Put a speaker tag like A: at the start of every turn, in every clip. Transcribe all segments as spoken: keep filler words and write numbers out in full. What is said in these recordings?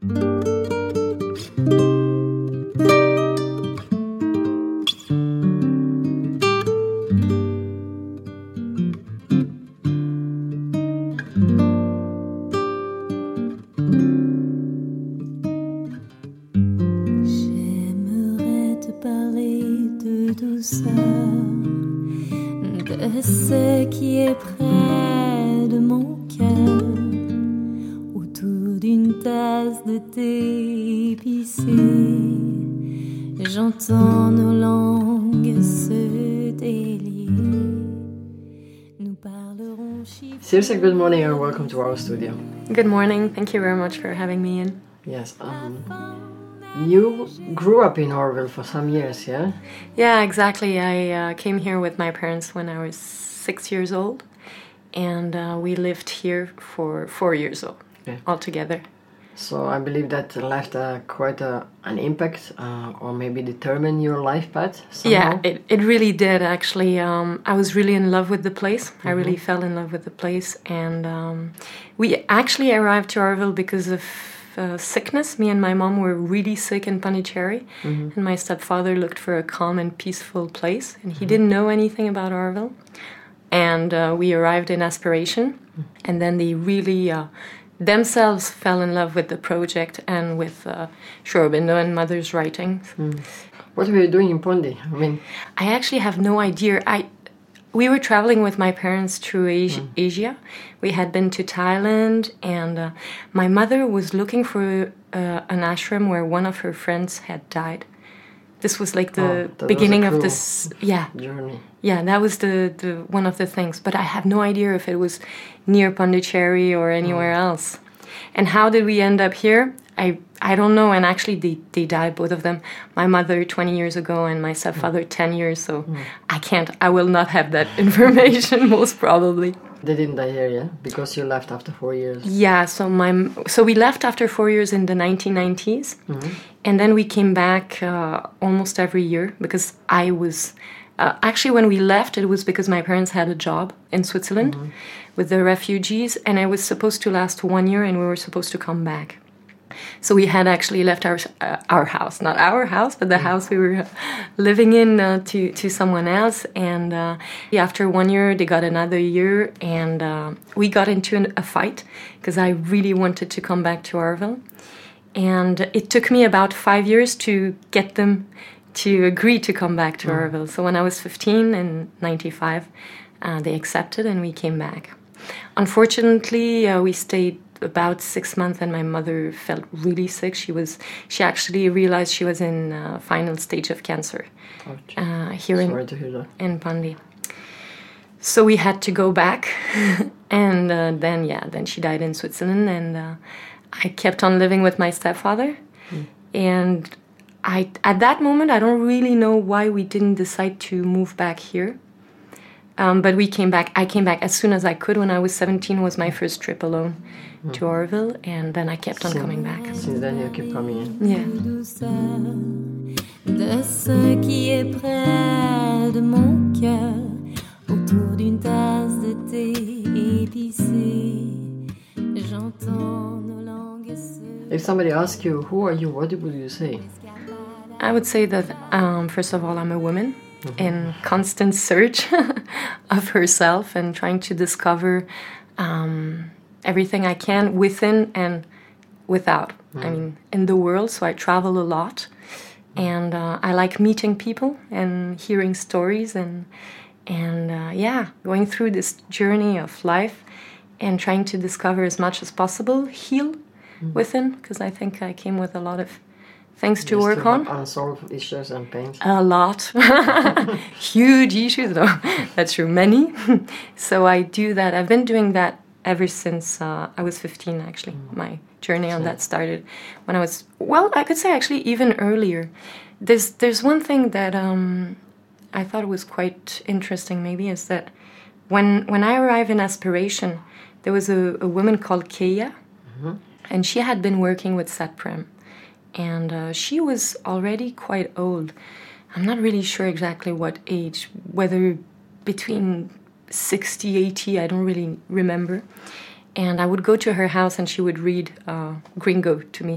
A: De ce qui est près de mon cœur, autour d'une tasse de thé épicé, j'entends nos langues se délier. Nous parlerons chiffres.
B: Seriously, good morning and welcome to our studio.
C: Good morning. Thank you very much for having me in.
B: Yes, um, you grew up in Orville for some years, yeah?
C: Yeah, exactly. I uh, came here with my parents when I was six years old, and uh, we lived here for four years old
B: Yeah.
C: altogether.
B: So I believe that left uh, quite a, an impact, uh, or maybe determined your life path somehow?
C: Yeah, it, it really did, actually. Um, I was really in love with the place. I really
B: Mhm.
C: fell in love with the place. And um, we actually arrived to Orville because of uh, sickness. Me and my mom were really sick in Pondicherry.
B: Mhm.
C: And my stepfather looked for a calm and peaceful place. And he didn't know anything about Orville. And uh, we arrived in Aspiration. And then they really... Uh, themselves fell in love with the project and with uh, Sri Aurobindo and Mother's writings.
B: Mm. What were you doing in Pondi? I mean,
C: I actually have no idea. I we were traveling with my parents through Asia.
B: Mm.
C: Asia. We had been to Thailand, and uh, my mother was looking for uh, an ashram where one of her friends had died. This was like the
B: Oh, that was a
C: beginning of
B: cruel
C: this. Yeah,
B: journey.
C: yeah, that was the, the one of the things. But I have no idea if it was near Pondicherry or anywhere else. And how did we end up here? I I don't know. And actually, they, they died, both of them. My mother twenty years ago and my stepfather ten years. So I can't, I will not have that information, most probably.
B: They didn't die here, yeah? Because you left after four years.
C: Yeah, so my so we left after four years in the nineteen nineties.
B: Mhm.
C: And then we came back uh, almost every year because I was... Uh, actually, when we left, it was because my parents had a job in Switzerland
B: Mhm.
C: with the refugees, and it was supposed to last one year, and we were supposed to come back. So we had actually left our uh, our house, not our house, but the house we were living in uh, to to someone else. And uh, after one year, they got another year, and uh, we got into an, a fight because I really wanted to come back to Orville, and it took me about five years to get them to agree to come back to
B: Mm.
C: Orville. So when I was fifteen in ninety-five, uh, they accepted and we came back. Unfortunately, uh, we stayed about six months and my mother felt really sick. She was, she actually realized she was in uh, final stage of cancer
B: Ouch.
C: uh, here in,
B: Sorry to hear that.
C: in Pondi. So we had to go back. and uh, then, yeah, then she died in Switzerland, and uh, I kept on living with my stepfather.
B: Mm.
C: And I, at that moment, I don't really know why we didn't decide to move back here. Um, but we came back. I came back as soon as I could. When I was seventeen, was my first trip alone
B: Mm.
C: to Orville, and then I kept on
B: Since-
C: coming back.
B: Since then you keep coming in.
C: Yeah.
A: Douceur de ce qui est près de mon cœur, autour d'une tasse de thé épicé, j'entends nos langues se...
B: If somebody asks you, who are you, what would you say?
C: I would say that, um, first of all, I'm a woman in constant search of herself and trying to discover um, everything I can within and without. I mean, in the world, so I travel a lot. And uh, I like meeting people and hearing stories and, and uh, yeah, going through this journey of life and trying to discover as much as possible, heal within, because I think I came with a lot of things to
B: You
C: work
B: still
C: on.
B: have unsolved issues and pains.
C: A lot. Huge issues, though. That's true, many. So I do that. I've been doing that ever since uh, I was fifteen, actually. My journey on that started when I was, well, I could say actually even earlier. There's there's one thing that um, I thought was quite interesting, maybe, is that when when I arrived in Aspiration, there was a, a woman called Keia, and she had been working with Satprem. And uh, she was already quite old. I'm not really sure exactly what age, whether between sixty, eighty, I don't really remember. And I would go to her house and she would read uh, Gringo to me.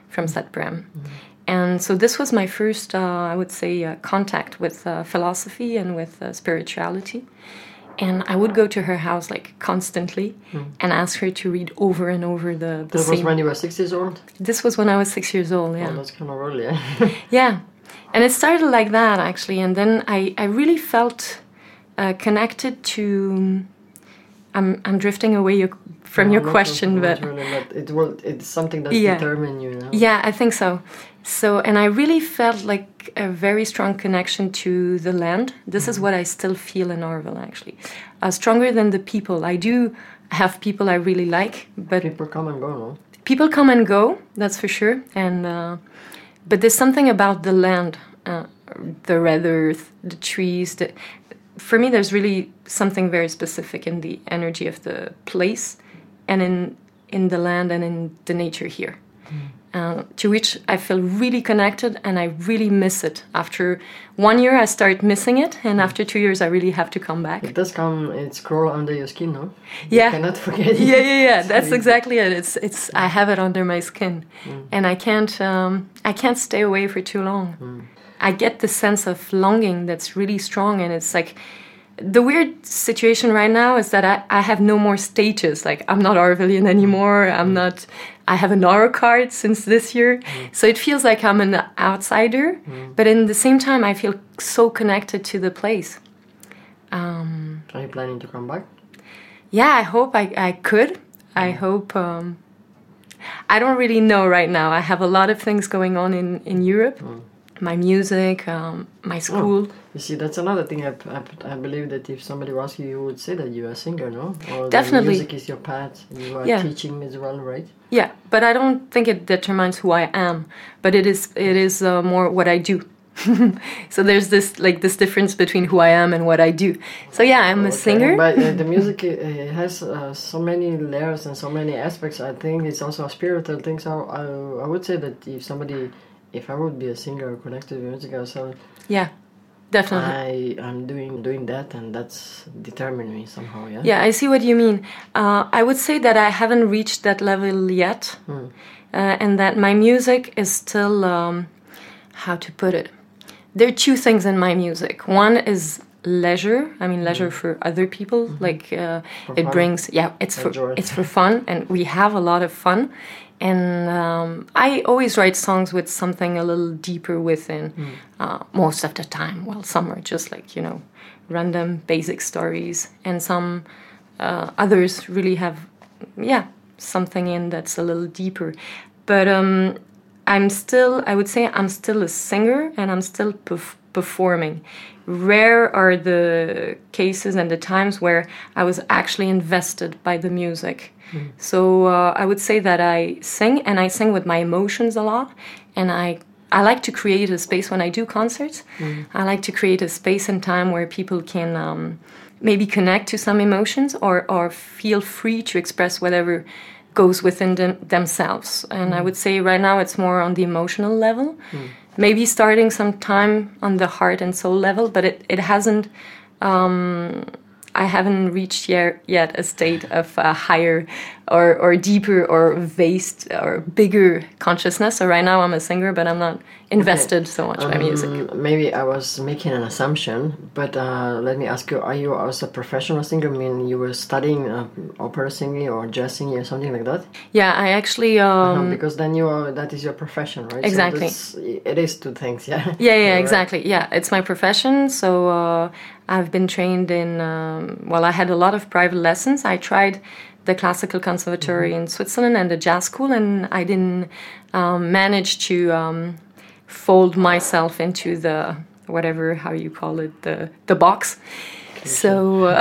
C: from Zet-Brem. Mm-hmm. And so this was my first, uh, I would say, uh, contact with uh, philosophy and with uh, spirituality. And I would go to her house like constantly mm. and ask her to read over and over the, the
B: That
C: same.
B: was when you were six years old?
C: This was when I was six years old, yeah.
B: Oh, that's kind of early, yeah.
C: Yeah. And it started like that, actually. And then I, I really felt uh, connected to... I'm I'm drifting away from no, your question, but...
B: Really, but it will, it's something that
C: yeah.
B: determines you, you know?
C: Yeah, I think so. So, and I really felt like a very strong connection to the land. This mm-hmm. is what I still feel in Orville, actually. Uh, stronger than the people. I do have people I really like, but...
B: People come and go, no?
C: People come and go, that's for sure. And uh, but there's something about the land, uh, the red earth, the trees. The, for me, there's really something very specific in the energy of the place and in, in the land and in the nature here. Mm. Uh, to which I feel really connected, and I really miss it. After one year, I start missing it, and after two years, I really have to come back.
B: It does come, it's crawl under your skin, no?
C: Yeah.
B: You cannot forget it.
C: Yeah, yeah, yeah. That's exactly it. It's, it's. I have it under my skin, mm. and I can't, um, I can't stay away for too long. Mm. I get the sense of longing that's really strong, and it's like. The weird situation right now is that I, I have no more status. Like, I'm not Orvillian anymore. I'm not... I have an Aura card since this year. Mm. So it feels like I'm an outsider. Mm. But in the same time, I feel so connected to the place. Um,
B: Are you planning to come back?
C: Yeah, I hope I, I could. Mm. I hope... Um, I don't really know right now. I have a lot of things going on in, in Europe. Mm. My music, um, my school.
B: Oh, you see, that's another thing. I, I, I believe that if somebody asks you, you would say that you're a singer, no? Or
C: definitely.
B: The music is your path. You are
C: yeah.
B: teaching as well, right?
C: Yeah, but I don't think it determines who I am. But it is it is uh, more what I do. So there's this like this difference between who I am and what I do. So yeah, I'm a
B: okay.
C: singer.
B: But uh, the music uh, has uh, so many layers and so many aspects. I think it's also a spiritual thing. So I, I would say that if somebody... If I would be a singer or connected with music ourselves,
C: yeah, definitely.
B: I am doing doing that, and that's determined me somehow. Yeah.
C: Yeah, I see what you mean. Uh, I would say that I haven't reached that level yet, mm. uh, and that my music is still um, how to put it. There are two things in my music. One is leisure. I mean, leisure mm. for other people. Mm-hmm. Like uh, it
B: fun.
C: brings. Yeah, it's Enjoy. for it's for fun, and we have a lot of fun. And um, I always write songs with something a little deeper within, mm. uh, most of the time. Well, some are just like, you know, random basic stories. And some uh, others really have, yeah, something in that's a little deeper. But um, I'm still, I would say I'm still a singer and I'm still perf- performing. Rare are the cases and the times where I was actually invested by the music. Mm. So uh, I would say that I sing, and I sing with my emotions a lot, and I I like to create a space when I do concerts. Mm. I like to create a space and time where people can um, maybe connect to some emotions or, or feel free to express whatever goes within them, themselves. And mm. I would say right now it's more on the emotional level, mm. maybe starting some time on the heart and soul level, but it, it hasn't... Um, I haven't reached yet, yet a state of uh, higher or, or deeper or vast or bigger consciousness. So right now I'm a singer, but I'm not invested okay. so much um, by music.
B: Maybe I was making an assumption, but uh, let me ask you, are you also a professional singer? I mean, you were studying uh, opera singing or jazz singing or something like that?
C: Yeah, I actually... Um,
B: uh-huh, because then you are, that is your profession, right?
C: Exactly.
B: So it is two things, yeah?
C: Yeah, yeah, right. Exactly. Yeah, it's my profession, so... Uh, I've been trained in, um, well, I had a lot of private lessons. I tried the classical conservatory mm-hmm. in Switzerland and the jazz school, and I didn't um, manage to um, fold myself into the, whatever, how you call it, the, the box. Okay, so uh,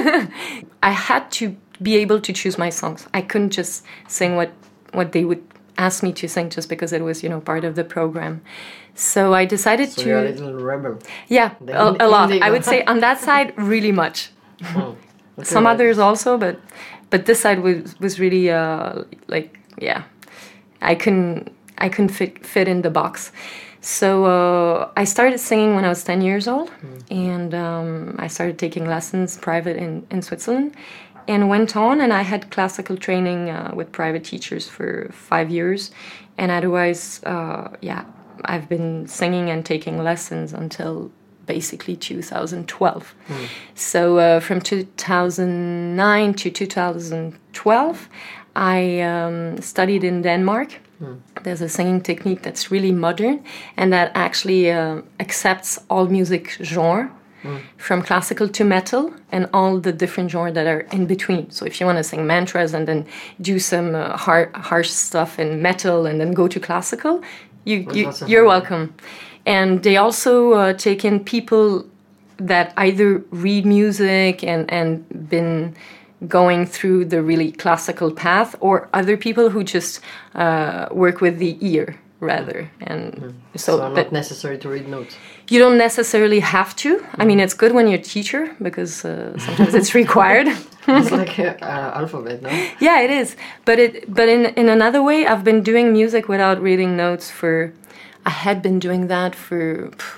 C: I had to be able to choose my songs. I couldn't just sing what, what they would ask me to sing just because it was, you know, part of the program. So I decided
B: so
C: to...
B: you're a little rebel.
C: Yeah, a, a lot. I would say on that side, really much. Oh, okay, Some right. others also, but but this side was was really uh, like yeah, I couldn't I couldn't fit fit in the box. So uh, I started singing when I was ten years old, mm. and um, I started taking lessons private in in Switzerland. and went on, and I had classical training uh, with private teachers for five years. And otherwise, uh, yeah, I've been singing and taking lessons until basically two thousand twelve. Mm. So uh, from two thousand nine to two thousand twelve, I um, studied in Denmark. Mm. There's a singing technique that's really modern and that actually uh, accepts all music genre, mm. from classical to metal and all the different genres that are in between. So if you want to sing mantras and then do some uh, har- harsh stuff in metal and then go to classical, you, you, you're welcome. And they also uh, take in people that either read music and, and been going through the really classical path, or other people who just uh, work with the ear rather. And mm. so,
B: so not necessary to read notes.
C: You don't necessarily have to. Mm. I mean, it's good when you're a teacher because uh, sometimes it's required.
B: It's like an uh, alphabet, no?
C: Yeah, it is. But it, but in in another way, I've been doing music without reading notes for. I had been doing that for. Pff,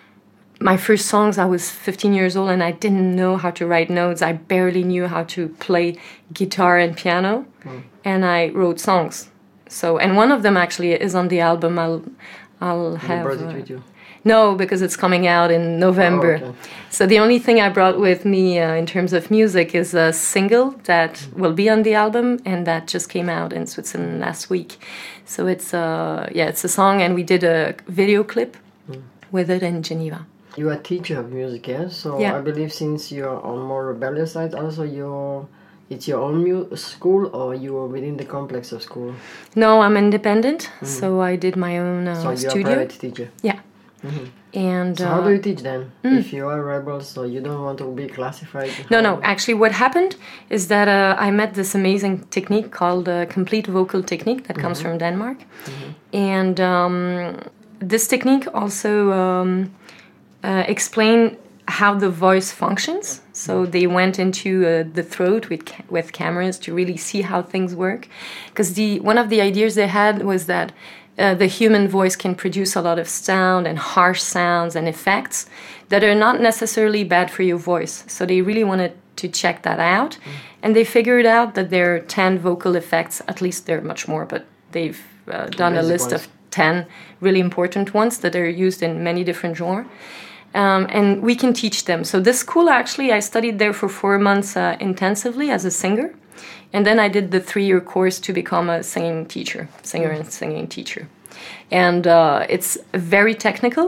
C: my first songs, I was fifteen years old and I didn't know how to write notes. I barely knew how to play guitar and piano, mm. and I wrote songs. So, and one of them actually is on the album. I'll, I'll have.
B: You brought it with you?
C: No, because it's coming out in November. Oh, okay. So the only thing I brought with me uh, in terms of music is a single that mm. will be on the album, and that just came out in Switzerland last week. So it's uh, yeah, it's a song, and we did a video clip mm. with it in Geneva.
B: You are a teacher of music, yeah? So
C: yeah.
B: I believe since you're on more rebellious side, also you're, it's your own mu- school, or you are within the complex of school?
C: No, I'm independent, mm. so I did my own uh,
B: so you're
C: studio.
B: a private teacher?
C: Yeah.
B: Mm-hmm.
C: And
B: so
C: uh,
B: how do you teach then?
C: Mm.
B: If you are a rebel, so you don't want to be classified?
C: No, no. Actually, what happened is that uh, I met this amazing technique called uh, complete vocal technique that comes mm-hmm. from Denmark. Mm-hmm. And um, this technique also... Um, Uh, explain how the voice functions. So they went into uh, the throat with ca- with cameras to really see how things work. Because the one of the ideas they had was that uh, the human voice can produce a lot of sound and harsh sounds and effects that are not necessarily bad for your voice. So they really wanted to check that out. Mm. And they figured out that there are ten vocal effects, at least there are much more, but they've uh, done a list ones. of ten really important ones that are used in many different genres. Um, and we can teach them. So this school, actually, I studied there for four months uh, intensively as a singer. And then I did the three-year course to become a singing teacher, singer mm. and singing teacher. And uh, it's very technical.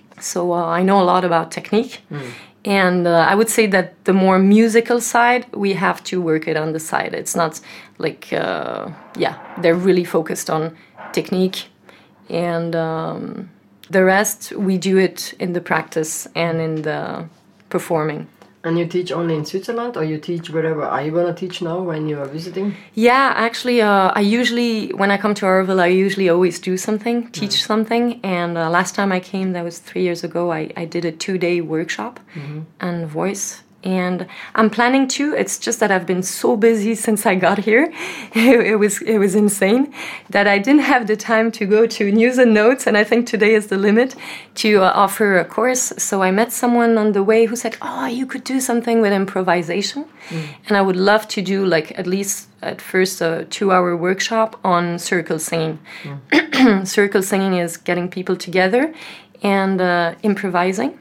C: So uh, I know a lot about technique. Mm. And uh, I would say that the more musical side, we have to work it on the side. It's not like, uh, yeah, they're really focused on technique. And... Um, The rest, we do it in the practice and in the performing.
B: And you teach only in Switzerland, or you teach wherever? Are you going to teach now when you are visiting?
C: Yeah, actually, uh, I usually, when I come to Arville, I usually always do something, teach mm. something. And uh, last time I came, that was three years ago, I, I did a two-day workshop mm-hmm. on voice. And I'm planning to. It's just that I've been so busy since I got here. It was it was insane that I didn't have the time to go to news and notes. And I think today is the limit to uh, offer a course. So I met someone on the way who said, "Oh, you could do something with improvisation." Mm. And I would love to do like at least at first a two-hour workshop on circle singing. Mm. Circle singing is getting people together and uh, improvising.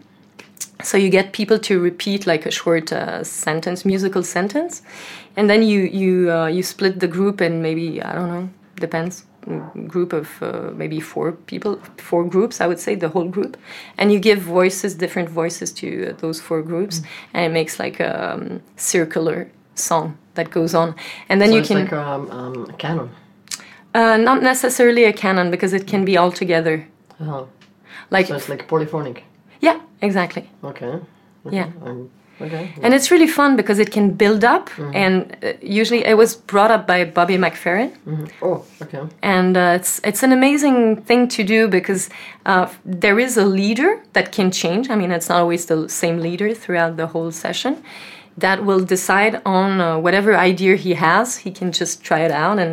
C: So you get people to repeat like a short uh, sentence, musical sentence, and then you you uh, you split the group in maybe, I don't know, depends, group of uh, maybe four people, four groups, I would say, the whole group, and you give voices, different voices to uh, those four groups, mm. and it makes like a um, circular song that goes on, and then
B: so
C: you
B: it's
C: can
B: like a, um, a canon.
C: Uh, not necessarily a canon because it can be all together.
B: Uh-huh.
C: Like
B: so it's like polyphonic.
C: Yeah, exactly.
B: Okay. okay.
C: Yeah.
B: Um, okay.
C: And it's really fun because it can build up, mm-hmm. and uh, usually it was brought up by Bobby McFerrin.
B: Mm-hmm. Oh, okay.
C: And uh, it's it's an amazing thing to do because uh, there is a leader that can change. I mean, it's not always the same leader throughout the whole session. That will decide on uh, whatever idea he has. He can just try it out and then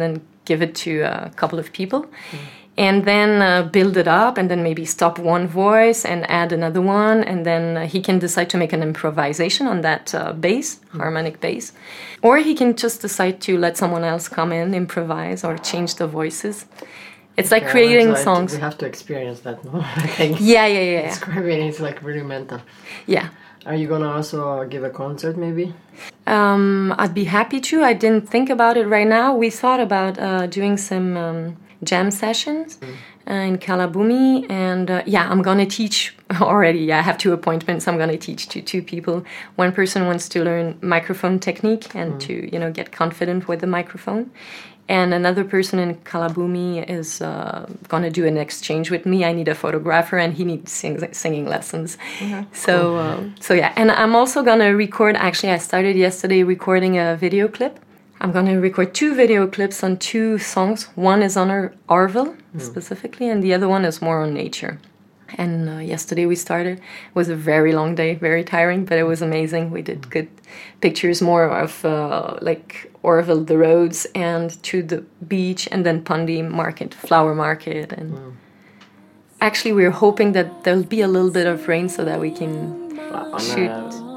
C: give it to a couple of people. Mm. And then uh, build it up, and then maybe stop one voice and add another one, and then uh, he can decide to make an improvisation on that uh, bass, mm. harmonic bass. Or he can just decide to let someone else come in, improvise, or change the voices. It's like yeah, creating
B: so
C: songs.
B: We have to experience that, no? I think.
C: Yeah, yeah, yeah.
B: Describing it's like really mental.
C: Yeah.
B: Are you gonna also give a concert, maybe?
C: Um, I'd be happy to. I didn't think about it right now. We thought about uh, doing some um, jam sessions mm. uh, in Kalabumi, and uh, yeah, I'm gonna teach already. Yeah, I have two appointments. I'm gonna teach to two people. One person wants to learn microphone technique and mm. to you know get confident with the microphone. And another person in Kalabumi is uh, going to do an exchange with me. I need a photographer, and he needs sing- singing lessons. Mm-hmm. So, cool. uh, so yeah. And I'm also going to record. Actually, I started yesterday recording a video clip. I'm going to record two video clips on two songs. One is on our Arville mm. specifically, and the other one is more on nature. And uh, yesterday we started. It was a very long day, very tiring, but it was amazing. We did good pictures, more of uh, like Orville, the roads, and to the beach, and then Pundi Market, flower market. And mm. actually we're hoping that there'll be a little bit of rain so that we can oh, shoot.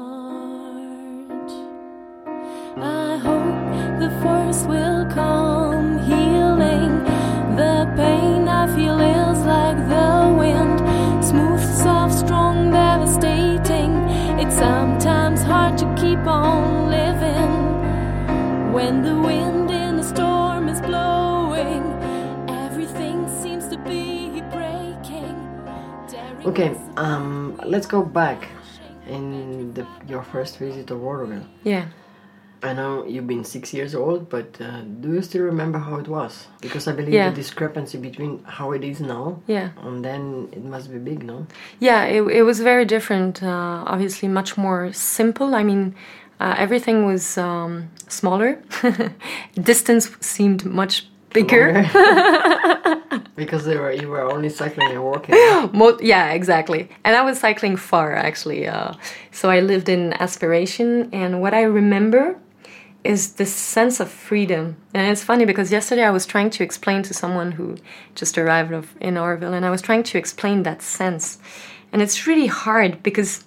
A: I hope the force will come healing. The pain I feel is like the wind. Smooth, soft, strong, devastating. It's sometimes hard to keep on living. When the wind in the storm is blowing, everything seems to be breaking.
B: Okay, um, let's go back in the, your first visit to Waterville.
C: Yeah.
B: I know you've been six years old, but uh, do you still remember how it was? Because I believe yeah. the discrepancy between how it is now
C: yeah.
B: and then it must be big, no?
C: Yeah, it, it was very different. Uh, obviously, much more simple. I mean, uh, everything was um, smaller. Distance seemed much bigger.
B: Because they were, you were only cycling and walking.
C: Mo- yeah, exactly. And I was cycling far, actually. Uh, so I lived in Aspiration, and what I remember is this sense of freedom. And it's funny because yesterday I was trying to explain to someone who just arrived of, in Orville, and I was trying to explain that sense. And it's really hard because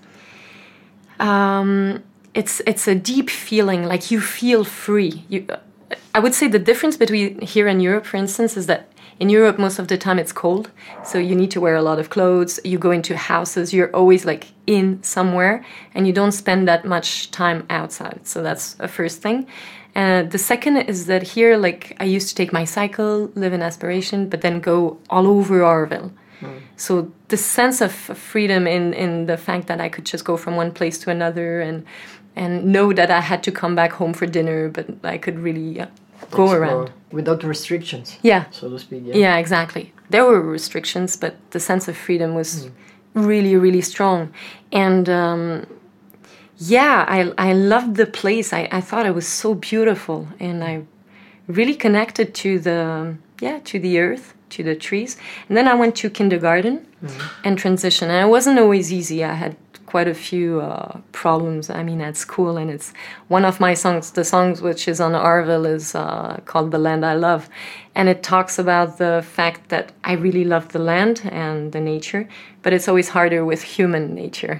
C: um, it's it's a deep feeling, like you feel free. You, I would say the difference between here and Europe, for instance, is that in Europe, most of the time it's cold, so you need to wear a lot of clothes. You go into houses, you're always like in somewhere, and you don't spend that much time outside. So that's a first thing. Uh, the second is that here, like, I used to take my cycle, live in Aspiration, but then go all over Orville. Mm. So the sense of freedom in, in the fact that I could just go from one place to another and and know that I had to come back home for dinner, but I could really uh, go Explore. around.
B: Without restrictions,
C: yeah.
B: so to speak. Yeah.
C: yeah, exactly. There were restrictions, but the sense of freedom was mm. really, really strong. And um, yeah, I I loved the place. I, I thought it was so beautiful, and I really connected to the yeah to the earth, to the trees. And then I went to kindergarten mm. and transition, and it wasn't always easy. I had quite a few uh, problems, I mean, at school, and it's one of my songs, the songs which is on Arville is uh, called The Land I Love, and it talks about the fact that I really love the land and the nature, but it's always harder with human nature.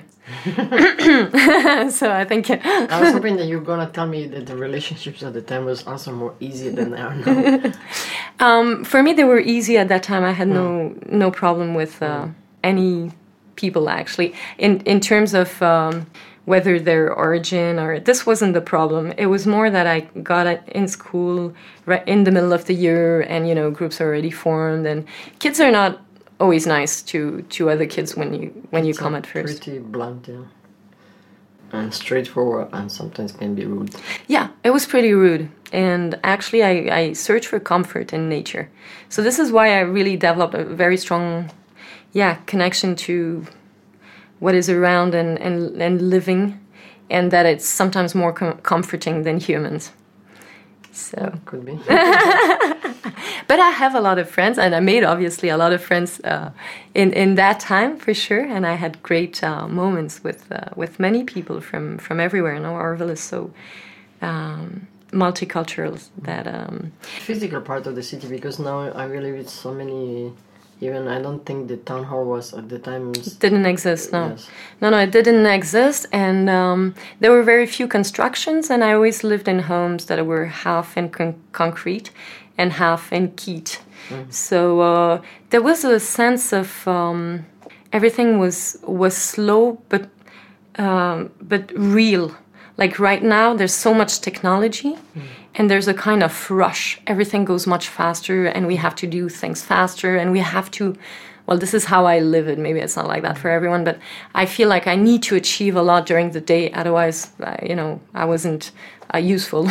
C: So I think...
B: I was hoping that you were going to tell me that the relationships at the time was also more easy than they are now.
C: um, for me, they were easy at that time. I had mm. no no problem with uh, mm. any... people actually in in terms of um, whether their origin or this wasn't the problem. It was more that I got it in school right in the middle of the year, and you know groups are already formed, and kids are not always nice to to other kids when you when you it's come at first.
B: Pretty blunt, yeah, and straightforward, and sometimes can be rude.
C: Yeah, it was pretty rude, and actually I I search for comfort in nature. So this is why I really developed a very strong yeah, connection to what is around and, and, and living, and that it's sometimes more com- comforting than humans. So
B: could be.
C: But I have a lot of friends, and I made obviously a lot of friends uh, in in that time for sure. And I had great uh, moments with uh, with many people from from everywhere. You know, Orville is so um, multicultural. That um,
B: Physical part of the city, because now I really with so many. Even I don't think the town hall was at the time.
C: It didn't exist. No,
B: Yes.
C: no, no. It didn't exist, and um, there were very few constructions. And I always lived in homes that were half in con- concrete and half in peat. Mm. So uh, there was a sense of um, everything was was slow, but um, but real. Like right now, there's so much technology, mm. and there's a kind of rush. Everything goes much faster, and we have to do things faster, and we have to. Well, this is how I live it. Maybe it's not like that for everyone, but I feel like I need to achieve a lot during the day. Otherwise, uh, you know, I wasn't uh, useful.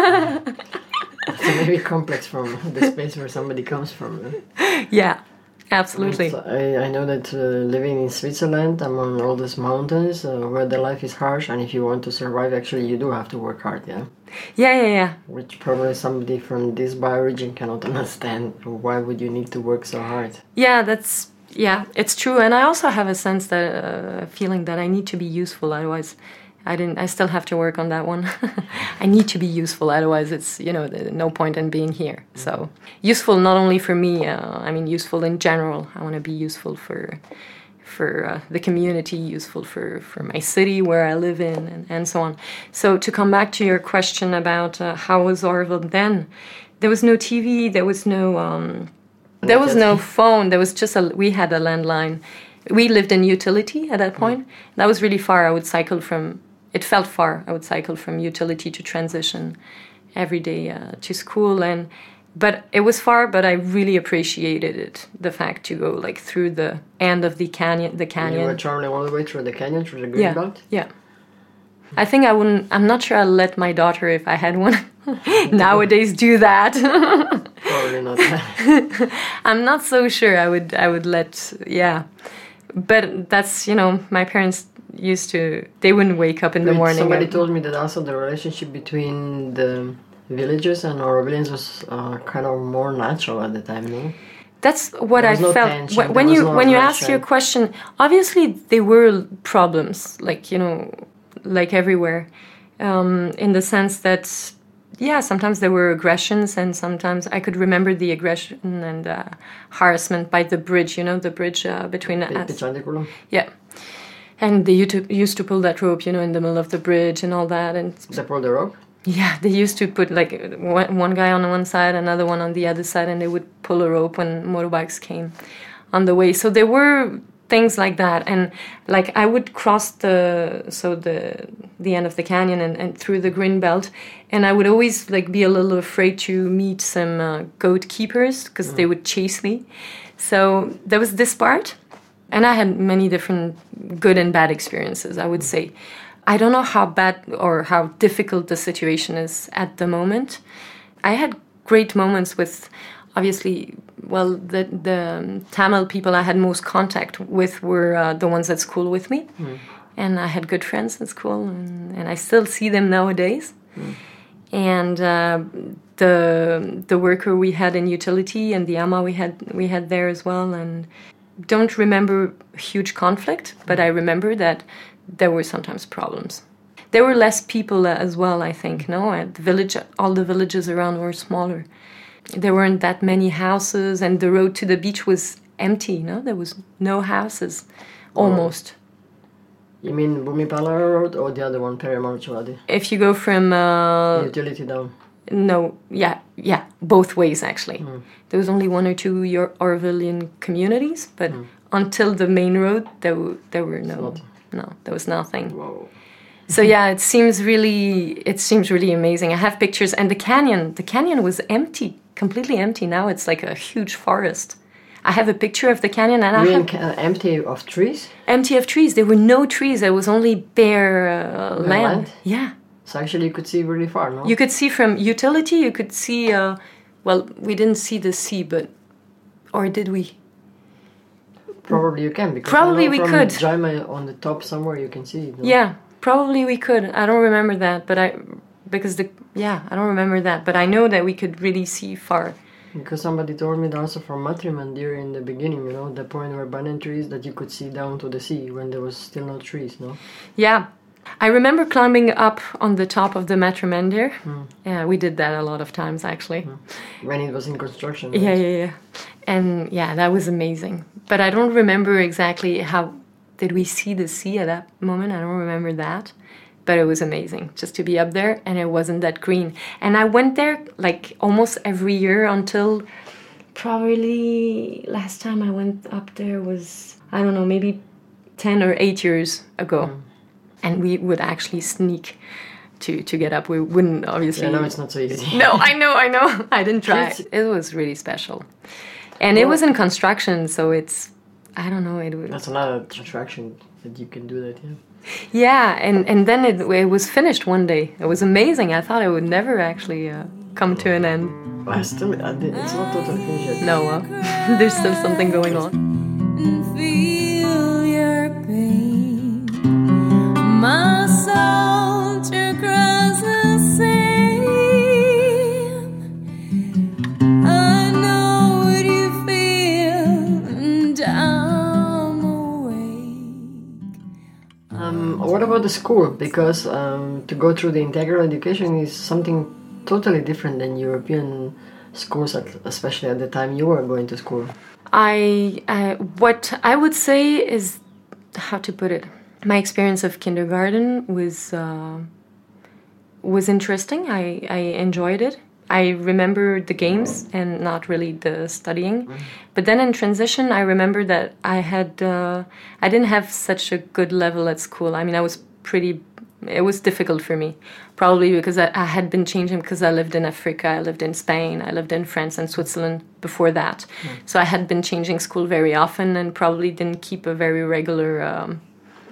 B: So maybe complex from the space where somebody comes from. Eh?
C: Yeah, absolutely.
B: So I, I know that uh, living in Switzerland among all these mountains uh, where the life is harsh, and if you want to survive, actually you do have to work hard, yeah?
C: Yeah, yeah, yeah.
B: Which probably somebody from this bioregion cannot understand. Why would you need to work so hard?
C: Yeah, that's, yeah, it's true. And I also have a sense that, uh, feeling that I need to be useful, otherwise I didn't, I still have to work on that one. I need to be useful, otherwise it's, you know, no point in being here. So useful not only for me, uh, I mean useful in general. I want to be useful for for uh, the community, useful for, for my city where I live in, and, and so on. So to come back to your question about uh, how was Orville then, there was no T V, there was no um, there was no phone, there was just a, we had a landline. We lived in Utility at that point. Mm. That was really far. I would cycle from, it felt far. I would cycle from Utility to Transition every day uh, to school. And but it was far, but I really appreciated it, the fact to go like through the end of the canyon. The canyon.
B: You were traveling all the way through the canyon, through the green
C: yeah,
B: belt?
C: Yeah. I think I wouldn't, I'm not sure I'd let my daughter, if I had one, nowadays do that.
B: Probably not that.
C: I'm not so sure I would, I would let, yeah. But that's, you know, my parents used to, they wouldn't wake up in the morning.
B: Somebody
C: and,
B: told me that also the relationship between the villagers and Aurovilians was uh, kind of more natural at the time, no?
C: That's what I
B: no
C: felt.
B: tension,
C: When, when you
B: no
C: when you
B: aggression.
C: ask your question, obviously there were problems, like, you know, like everywhere, um, in the sense that, yeah, sometimes there were aggressions, and sometimes I could remember the aggression and uh, harassment by the bridge, you know, the bridge uh, between us. Yeah. And they used to, used to pull that rope, you know, in the middle of the bridge and all that. And
B: they pulled the rope?
C: Yeah, they used to put like one, one guy on one side, another one on the other side, and they would pull a rope when motorbikes came on the way. So there were things like that, and like I would cross the so the the end of the canyon and, and through the green belt, and I would always like be a little afraid to meet some uh, goat keepers because mm. they would chase me. So there was this part, and I had many different good and bad experiences, I would mm. say. I don't know how bad or how difficult the situation is at the moment. I had great moments with, obviously, well, the, the Tamil people I had most contact with were uh, the ones at school with me. Mm. And I had good friends at school, and, and I still see them nowadays. Mm. And uh, the the worker we had in Utility and the Ama we had we had there as well. And don't remember huge conflict, but I remember that there were sometimes problems. There were less people as well, I think, no? At the village, all the villages around were smaller. There weren't that many houses, and the road to the beach was empty, no? There was no houses, almost.
B: Oh. You mean Bhumipala Road or the other one, Perimarchwadi?
C: If you go from... Uh,
B: Utility down.
C: No, yeah, yeah, both ways, actually. Mm. There was only one or two Orvillian communities, but mm. until the main road, there, w- there were no... No, there was nothing.
B: Whoa.
C: So yeah, it seems really, it seems really amazing. I have pictures, and the canyon, the canyon was empty, completely empty. Now it's like a huge forest. I have a picture of the canyon, and
B: you
C: I
B: mean
C: have
B: ca- empty of trees?
C: Empty of trees. There were no trees. There was only bare uh, land.
B: land.
C: Yeah.
B: So actually, you could see really far, no?
C: You could see from Utility. You could see. Uh, well, we didn't see the sea, but or did we?
B: Probably you can, because
C: probably
B: I know
C: we
B: from
C: could.
B: Jaima on the top somewhere you can see it. No?
C: Yeah, probably we could. I don't remember that, but I because the yeah I don't remember that, but I know that we could really see far.
B: Because somebody told me that also from Matriman there in the beginning, you know, the point where banyan trees that you could see down to the sea when there was still no trees, no?
C: Yeah, I remember climbing up on the top of the Matromandir. Mm. Yeah, we did that a lot of times, actually. Mm.
B: When it was in construction. Right?
C: Yeah, yeah, yeah. And yeah, that was amazing. But I don't remember exactly how... Did we see the sea at that moment? I don't remember that. But it was amazing just to be up there, and it wasn't that green. And I went there like almost every year until probably last time I went up there was, I don't know, maybe ten or eight years ago. Mm. And we would actually sneak to, to get up. We wouldn't, obviously...
B: Yeah, no, it's not so easy.
C: No, I know, I know. I didn't try. It was really special. And well, it was in construction, so it's... I don't know. It was,
B: that's another attraction that you can do that, yeah.
C: Yeah, and, and then it, it was finished one day. It was amazing. I thought it would never actually uh, come to an end.
B: Well, I still, I did, it's not totally finished yet.
C: No, uh, there's still something going on.
A: And feel your pain. My soul to cross the same. I know what you feel, and I'm awake.
B: Um, what about the school? Because um, to go through the integral education is something totally different than European schools, at, especially at the time you were going to school.
C: I, I what I would say is, how to put it, my experience of kindergarten was uh, was interesting. I, I enjoyed it. I remember the games and not really the studying. Mm. But then in transition, I remember that I had uh, I didn't have such a good level at school. I mean, I was pretty. It was difficult for me, probably because I, I had been changing because I lived in Africa, I lived in Spain, I lived in France and Switzerland before that. Mm. So I had been changing school very often and probably didn't keep a very regular um,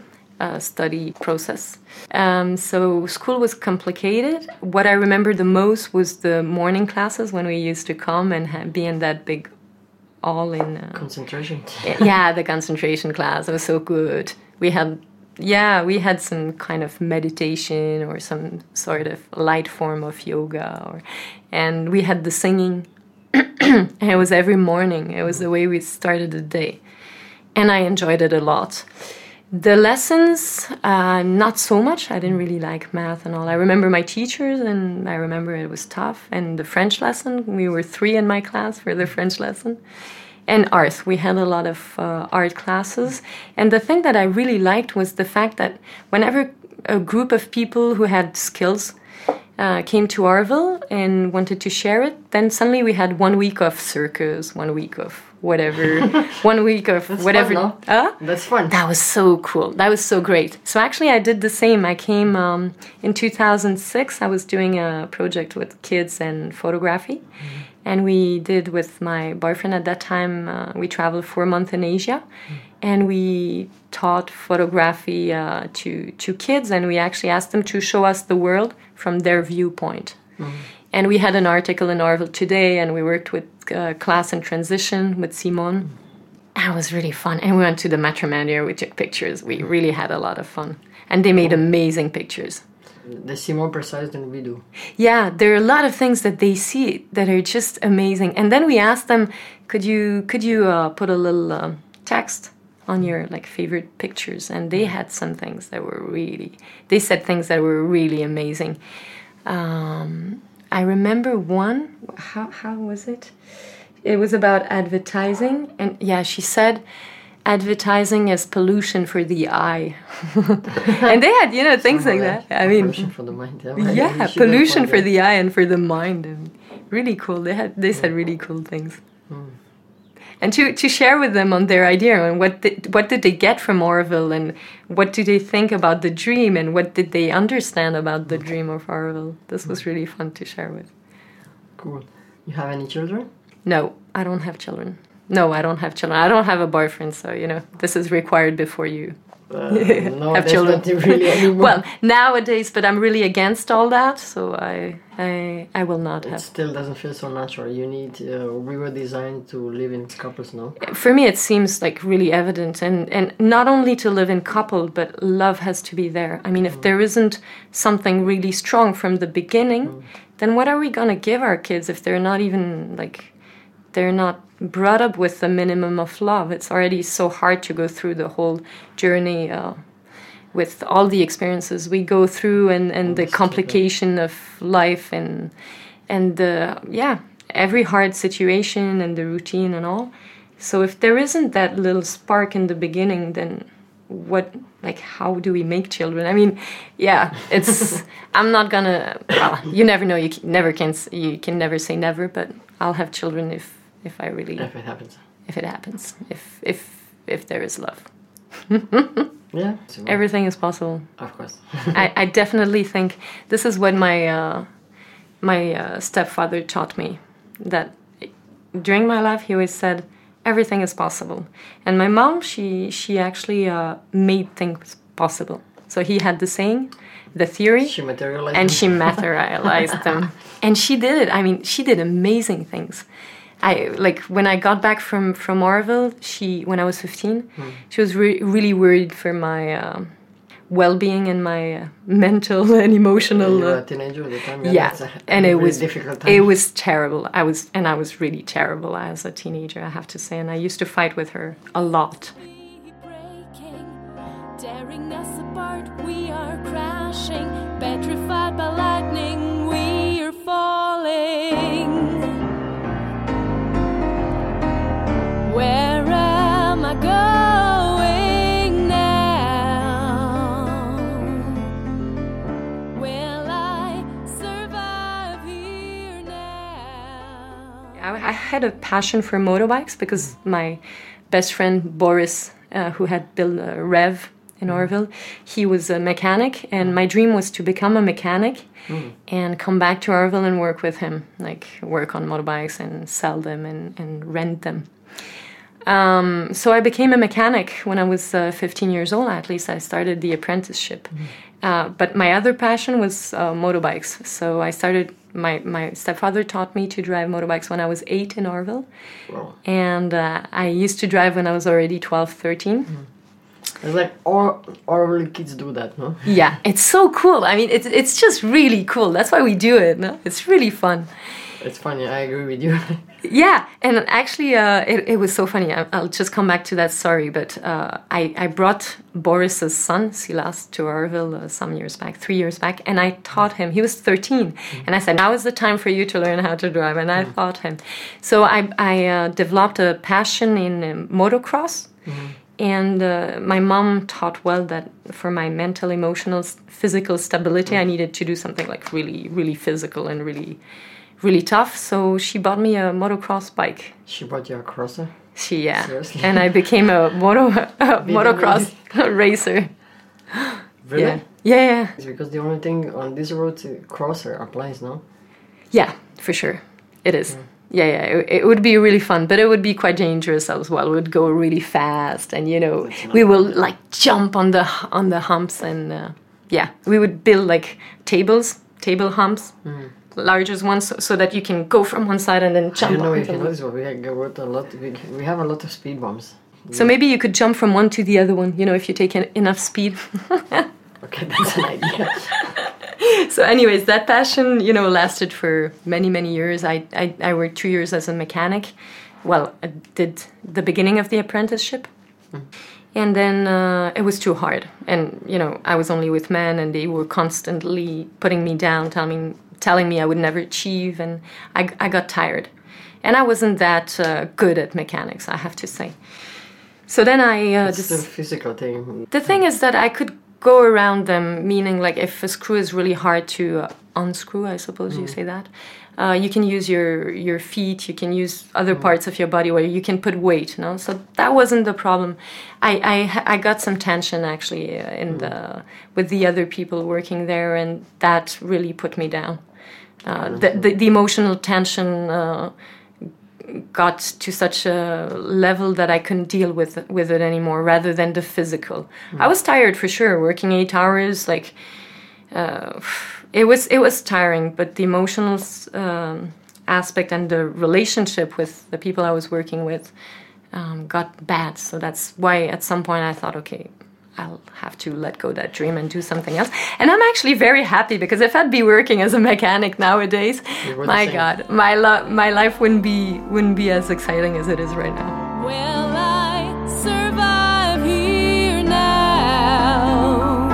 C: uh, study process. Um, so school was complicated. What I remember the most was the morning classes when we used to come and ha- be in that big all in... Uh,
B: concentration.
C: Yeah, the concentration class. It was so good. We had... Yeah, we had some kind of meditation or some sort of light form of yoga, or, and we had the singing. And it was every morning. It was the way we started the day, and I enjoyed it a lot. The lessons, uh, not so much. I didn't really like math and all. I remember my teachers, and I remember it was tough. And the French lesson, we were three in my class for the French lesson. And art. We had a lot of uh, art classes. And the thing that I really liked was the fact that whenever a group of people who had skills uh, came to Arville and wanted to share it, then suddenly we had one week of circus, one week of whatever, one week of
B: That's
C: whatever.
B: Fun, no?
C: uh,
B: That's fun.
C: That was so cool. That was so great. So actually I did the same. I came um, in two thousand six. I was doing a project with kids and photography. Mm-hmm. And we did with my boyfriend at that time, uh, we traveled for a month in Asia. Mm. And we taught photography uh, to, to kids. And we actually asked them to show us the world from their viewpoint. Mm. And we had an article in Arville Today, and we worked with uh, class in transition with Simone. Mm. And it was really fun. And we went to the Matromandir, we took pictures. We really had a lot of fun. And they made amazing pictures.
B: They see more precise than we do.
C: Yeah, there are a lot of things that they see that are just amazing. And then we asked them, could you could you uh, put a little uh, text on your like favorite pictures? And they had some things that were really, they said things that were really amazing. Um, I remember one, how how was it? It was about advertising. And yeah, she said, advertising as pollution for the eye. And they had, you know, things like that. I mean,
B: pollution for the mind. Yeah,
C: yeah pollution for the eye and for the mind. And really cool. They had, they said really cool things. Mm. And to, to share with them on their idea and what did, what did they get from Arville, and what do they think about the dream, and what did they understand about the dream of Arville. This was really fun to share with.
B: Cool. You have any children?
C: No, I don't have children. No, I don't have children. I don't have a boyfriend, so, you know, this is required before you
B: uh, no,
C: have children.
B: Really anymore.
C: Well, nowadays, but I'm really against all that, so I I, I will not
B: it
C: have.
B: It still doesn't feel so natural. You need, uh, we were designed to live in couples now.
C: For me, it seems like really evident, and, and not only to live in couple, but love has to be there. I mean, if mm. there isn't something really strong from the beginning, mm. then what are we going to give our kids if they're not even, like, they're not brought up with the minimum of love? It's already so hard to go through the whole journey uh, with all the experiences we go through and, and the complication of life and and the yeah every hard situation and the routine and all. So if there isn't that little spark in the beginning, then what, like, how do we make children? I mean, yeah, it's, I'm not gonna, well, you never know, you can, never can, you can never say never, but I'll have children if, if I really,
B: If it happens.
C: if it happens, if, if, if there is love.
B: Yeah. So,
C: Everything is possible.
B: of course.
C: I, I definitely think this is what my, uh, my uh, stepfather taught me, that during my life, he always said, everything is possible. And my mom, she she actually uh, made things possible. So he had the saying, the theory,
B: She materialized.
C: and she materialized them. And she did it. I mean, she did amazing things. I like when I got back from from Orville. She when I was fifteen,
B: Mm.
C: she was re- really worried for my uh, well-being and my uh, mental and emotional.
B: You were
C: Uh,
B: a teenager at the time. Yeah.
C: yeah,
B: That's a,
C: and
B: a
C: it
B: really
C: was
B: difficult time.
C: it was terrible. I was and I was really terrible as a teenager, I have to say. And I used to fight with her a lot.
A: Breaking, tearing us apart, we are crashing, petrified by lightning, we are falling. Where am I going now? Will I survive here now?
C: I, I had a passion for motorbikes because my best friend Boris, uh, who had built a Rev in Orville, he was a mechanic, and my dream was to become a mechanic
B: Mm.
C: and come back to Orville and work with him, like work on motorbikes and sell them and, and rent them. Um, so I became a mechanic when I was uh, fifteen years old. At least I started the apprenticeship.
B: Mm.
C: Uh, but my other passion was uh, motorbikes. So I started. My my stepfather taught me to drive motorbikes when I was eight in Orville,
B: Wow.
C: and uh, I used to drive when I was already twelve, thirteen.
B: Mm. It's like all all really kids do that, no?
C: Yeah, it's so cool. I mean, it's it's just really cool. That's why we do it. No? It's really fun.
B: It's funny. I agree with you.
C: Yeah, and actually, uh, it, it was so funny. I, I'll just come back to that story. But uh, I, I brought Boris's son, Silas, to Orville uh, some years back, three years back, and I taught him. He was thirteen, mm-hmm. and I said, now is the time for you to learn how to drive, and I mm-hmm. taught him. So I, I uh, developed a passion in uh, motocross, mm-hmm. and uh, my mom taught well that for my mental, emotional, physical stability, mm-hmm. I needed to do something like really, really physical and really... really tough, so she bought me a motocross bike.
B: She bought you a crosser?
C: She, yeah.
B: Seriously?
C: And I became a moto a motocross racer.
B: Really?
C: Yeah. yeah, yeah.
B: It's because the only thing on this road, uh, crosser applies, no?
C: Yeah, for sure. It is.
B: Yeah.
C: Yeah, yeah. It, it would be really fun, but it would be quite dangerous as well. We would go really fast, and you know, we will like jump on the on the humps, and uh, yeah, we would build like tables, table humps. Mm. Largest ones, so, so that you can go from one side and then jump.
B: I don't know
C: on
B: if you
C: them.
B: notice, but we got a lot. We, we have a lot of speed bumps.
C: So maybe you could jump from one to the other one. You know, if you take en- enough speed.
B: Okay, that's an idea.
C: So, anyways, that passion, you know, lasted for many, many years. I, I, I worked two years as a mechanic. Well, I did the beginning of the apprenticeship. Mm. And then uh, it was too hard. And, you know, I was only with men, and they were constantly putting me down, telling me, telling me I would never achieve. And I, I got tired. And I wasn't that uh, good at mechanics, I have to say. So then I... Uh,
B: it's
C: just,
B: the physical thing.
C: The thing is that I could go around them, meaning like if a screw is really hard to uh, unscrew, I suppose mm. you say that, uh, you can use your, your feet, you can use other mm. parts of your body where you can put weight, no? So that wasn't the problem. I, I, I got some tension actually uh, in mm. the with the other people working there, and that really put me down. Uh, the, the, the emotional tension uh, got to such a level that I couldn't deal with with it anymore, rather than the physical. Mm. I was tired for sure, working eight hours. Like uh, it was, it was tiring. But the emotional um, aspect and the relationship with the people I was working with um, got bad. So that's why at some point I thought, okay, I'll have to let go that dream and do something else. And I'm actually very happy, because if I'd be working as a mechanic nowadays, my God, my lo- my life wouldn't be wouldn't be as exciting as it is right now.
A: Will I survive here now?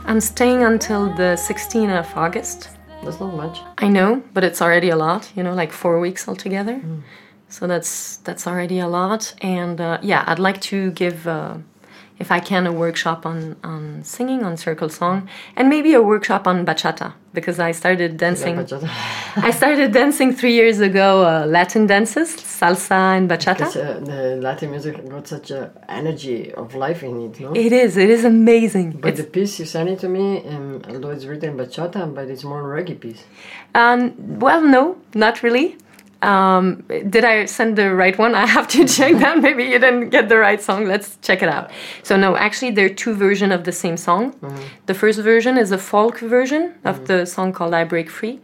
C: I'm staying until the sixteenth of August.
B: That's not much.
C: I know, but it's already a lot, you know, like four weeks altogether. Mm. So that's that's already a lot. And uh, yeah, I'd like to give, uh, if I can, a workshop on, on singing, on circle song, and maybe a workshop on bachata, because I started dancing. Yeah, I started dancing three years ago, uh, Latin dances, salsa and bachata.
B: Because uh, the Latin music got such an energy of life in it, no?
C: It is, it is amazing.
B: But
C: it's,
B: the piece you sent it to me, um, although it's written bachata, but it's more reggae piece.
C: Um, well, no, not really. Um, did I send the right one? I have to check that. Maybe you didn't get the right song. Let's check it out. So no, actually there are two versions of the same song. Mm-hmm. The first version is a folk version of mm-hmm. the song called I Break Free.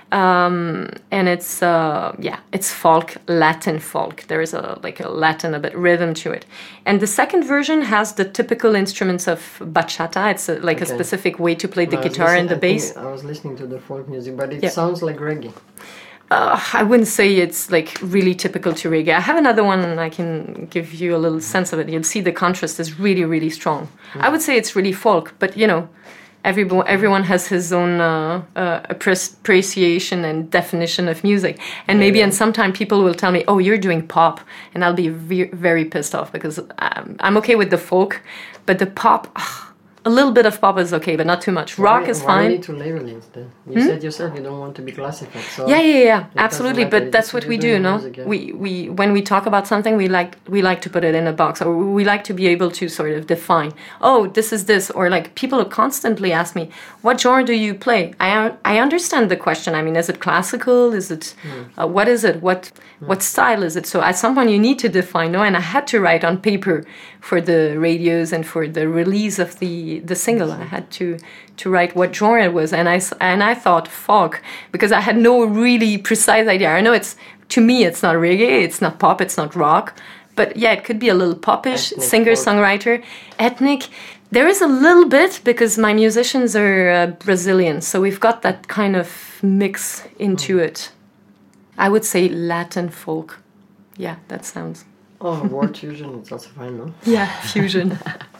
C: Um, and it's, uh, yeah, it's folk, Latin folk. There is a, like a Latin, a bit rhythm to it. And the second version has the typical instruments of bachata. It's a, like okay. a specific way to play the no, guitar and the
B: I
C: bass.
B: I was listening to the folk music, but it
C: yeah.
B: sounds like reggae.
C: Uh, I wouldn't say it's like really typical to reggae. I have another one and I can give you a little sense of it. You'll see the contrast is really, really strong. Mm. I would say it's really folk, but you know, everyone, everyone has his own uh, uh, appreciation and definition of music. And maybe yeah. and sometimes people will tell me, oh, you're doing pop. And I'll be ve- very pissed off because I'm, I'm okay with the folk, but the pop... Ugh, a little bit of pop is okay, but not too much. Rock
B: why,
C: is
B: why
C: fine.
B: Why need to label it then? You hmm? said yourself you don't want to be classified. So
C: yeah, yeah, yeah, absolutely. But that's what we do, no?
B: Music, yeah.
C: We we when we talk about something, we like we like to put it in a box, or we like to be able to sort of define. Oh, this is this, or like people constantly ask me, what genre do you play? I I understand the question. I mean, is it classical? Is it mm. uh, what is it? What mm. what style is it? So at some point you need to define, no? And I had to write on paper for the radios and for the release of the the single. I had to to write what genre it was, and I and I thought folk because I had no really precise idea. I know it's to me it's not reggae, it's not pop, it's not rock, but yeah, it could be a little popish, singer-songwriter, ethnic. There is a little bit because my musicians are uh, Brazilian, so we've got that kind of mix into mm. it. I would say Latin folk. Yeah, that sounds.
B: Oh, word fusion, it's also fine, no?
C: Yeah, fusion.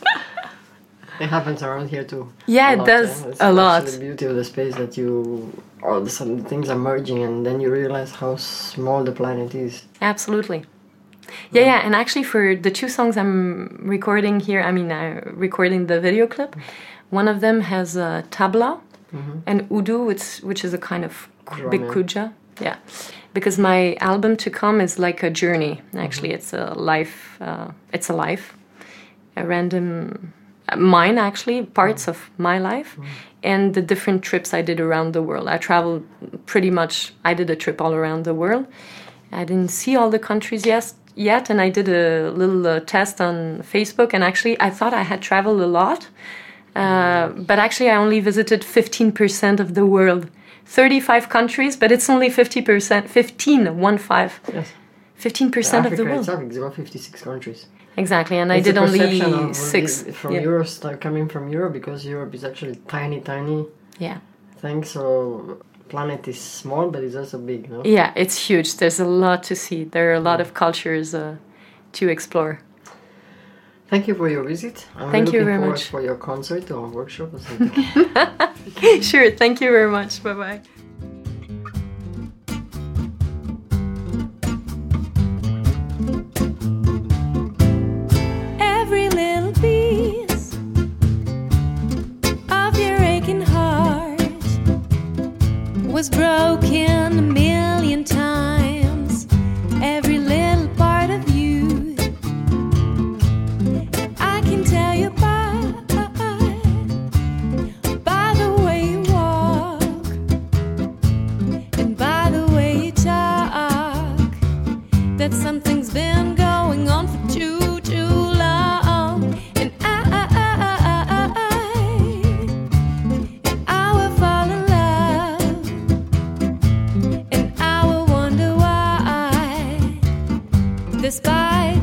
B: It happens around here too.
C: Yeah, it does
B: yeah. It's
C: a lot.
B: The beauty of the space that you, all of a sudden things are merging, and then you realize how small the planet is.
C: Absolutely. Yeah, yeah, and actually for the two songs I'm recording here, I mean, uh, recording the video clip, one of them has uh, tabla mm-hmm. and udu, which which is a kind of Drum, big kuja. Yeah, because my album to come is like a journey. Actually, mm-hmm. it's a life. Uh, it's a life, a random. Mine actually parts mm. of my life mm. and the different trips I did around the world. I traveled pretty much. I did a trip all around the world. I didn't see all the countries yet, yet and I did a little uh, test on Facebook, and actually I thought I had traveled a lot, uh, mm. but actually I only visited fifteen percent of the world. thirty-five countries, but it's only fifty percent, fifteen, one five. Yes. fifteen percent of the world.
B: Africa itself, it's got fifty-six countries.
C: Exactly, and it's I did only six.
B: From
C: yeah.
B: Europe, start coming from Europe, because Europe is actually tiny, tiny.
C: Yeah.
B: Thing, so planet is small, but it's also big, no?
C: Yeah, it's huge. There's a lot to see. There are a lot yeah. of cultures uh, to explore.
B: Thank you for your visit. I'm
C: thank
B: really
C: you very
B: forward
C: much
B: for your concert or workshop or something.
C: Sure, thank you very much. Bye bye.
A: Was broken a million times, every little part of you. I can tell you by, by the way you walk and by the way you talk, that something's been going on for too, too long. And I, I, I, I, I will fall in love. Despite